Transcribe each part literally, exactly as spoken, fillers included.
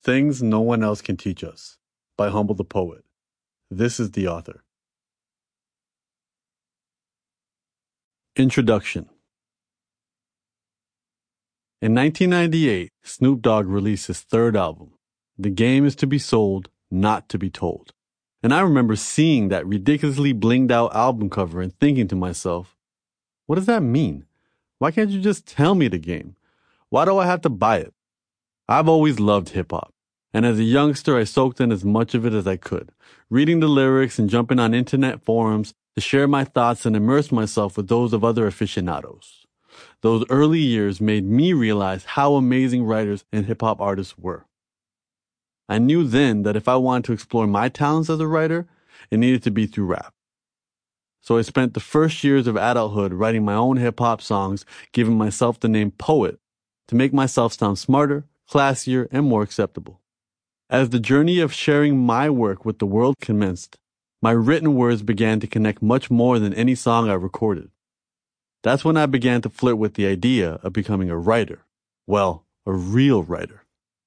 Things No One Else Can Teach Us by Humble the Poet. This is the author. Introduction. In nineteen ninety-eight, Snoop Dogg released his third album, The Game Is to Be Sold, Not to Be Told. And I remember seeing that ridiculously blinged out album cover and thinking to myself, what does that mean? Why can't you just tell me the game? Why do I have to buy it? I've always loved hip-hop, and as a youngster I soaked in as much of it as I could, reading the lyrics and jumping on internet forums to share my thoughts and immerse myself with those of other aficionados. Those early years made me realize how amazing writers and hip-hop artists were. I knew then that if I wanted to explore my talents as a writer, it needed to be through rap. So I spent the first years of adulthood writing my own hip-hop songs, giving myself the name Poet to make myself sound smarter, classier, and more acceptable. As the journey of sharing my work with the world commenced, my written words began to connect much more than any song I recorded. That's when I began to flirt with the idea of becoming a writer. Well, a real writer.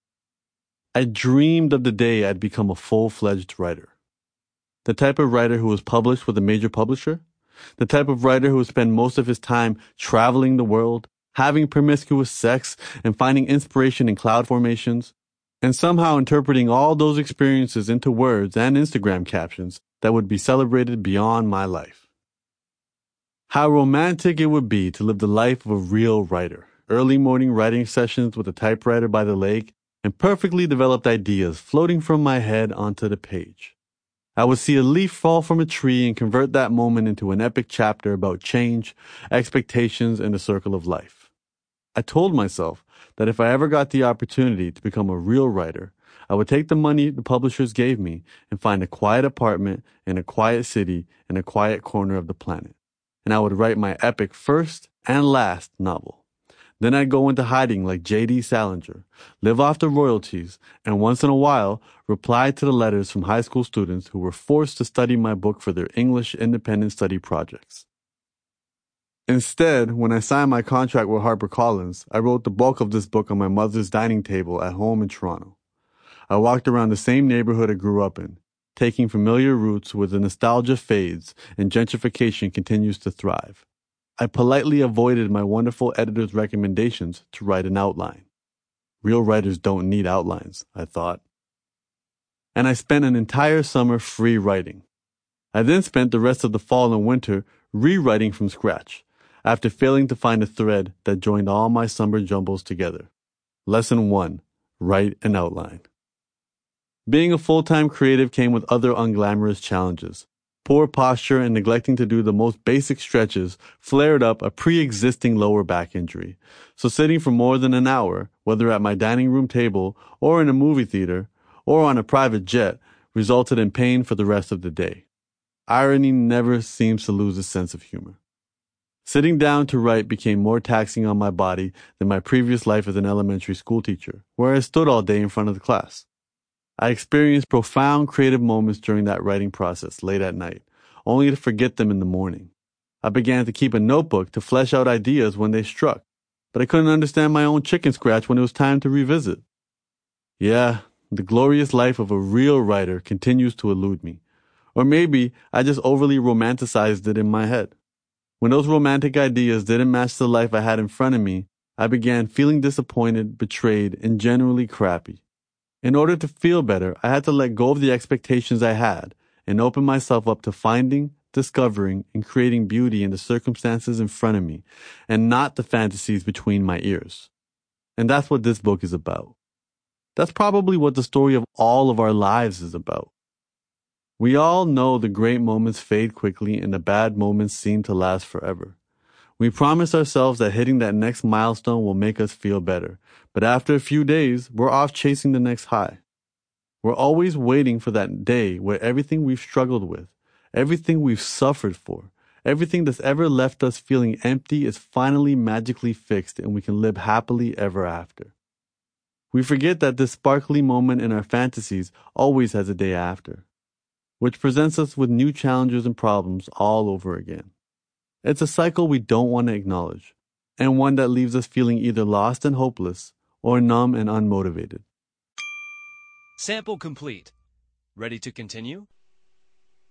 I dreamed of the day I'd become a full-fledged writer. The type of writer who was published with a major publisher. The type of writer who would spend most of his time traveling the world, having promiscuous sex, and finding inspiration in cloud formations, and somehow interpreting all those experiences into words and Instagram captions that would be celebrated beyond my life. How romantic it would be to live the life of a real writer. Early morning writing sessions with a typewriter by the lake, and perfectly developed ideas floating from my head onto the page. I would see a leaf fall from a tree and convert that moment into an epic chapter about change, expectations, and the circle of life. I told myself that if I ever got the opportunity to become a real writer, I would take the money the publishers gave me and find a quiet apartment in a quiet city in a quiet corner of the planet. And I would write my epic first and last novel. Then I'd go into hiding like J D Salinger, live off the royalties, and once in a while reply to the letters from high school students who were forced to study my book for their English independent study projects. Instead, when I signed my contract with HarperCollins, I wrote the bulk of this book on my mother's dining table at home in Toronto. I walked around the same neighborhood I grew up in, taking familiar routes where the nostalgia fades and gentrification continues to thrive. I politely avoided my wonderful editor's recommendations to write an outline. Real writers don't need outlines, I thought. And I spent an entire summer free writing. I then spent the rest of the fall and winter rewriting from scratch, after failing to find a thread that joined all my summer jumbles together. Lesson one, write an outline. Being a full-time creative came with other unglamorous challenges. Poor posture and neglecting to do the most basic stretches flared up a pre-existing lower back injury. So sitting for more than an hour, whether at my dining room table or in a movie theater or on a private jet, resulted in pain for the rest of the day. Irony never seems to lose its sense of humor. Sitting down to write became more taxing on my body than my previous life as an elementary school teacher, where I stood all day in front of the class. I experienced profound creative moments during that writing process late at night, only to forget them in the morning. I began to keep a notebook to flesh out ideas when they struck, but I couldn't understand my own chicken scratch when it was time to revisit. Yeah, the glorious life of a real writer continues to elude me. Or maybe I just overly romanticized it in my head. When those romantic ideas didn't match the life I had in front of me, I began feeling disappointed, betrayed, and generally crappy. In order to feel better, I had to let go of the expectations I had and open myself up to finding, discovering, and creating beauty in the circumstances in front of me and not the fantasies between my ears. And that's what this book is about. That's probably what the story of all of our lives is about. We all know the great moments fade quickly and the bad moments seem to last forever. We promise ourselves that hitting that next milestone will make us feel better, but after a few days, we're off chasing the next high. We're always waiting for that day where everything we've struggled with, everything we've suffered for, everything that's ever left us feeling empty is finally magically fixed and we can live happily ever after. We forget that this sparkly moment in our fantasies always has a day after, which presents us with new challenges and problems all over again. It's a cycle we don't want to acknowledge, and one that leaves us feeling either lost and hopeless or numb and unmotivated. Sample complete. Ready to continue?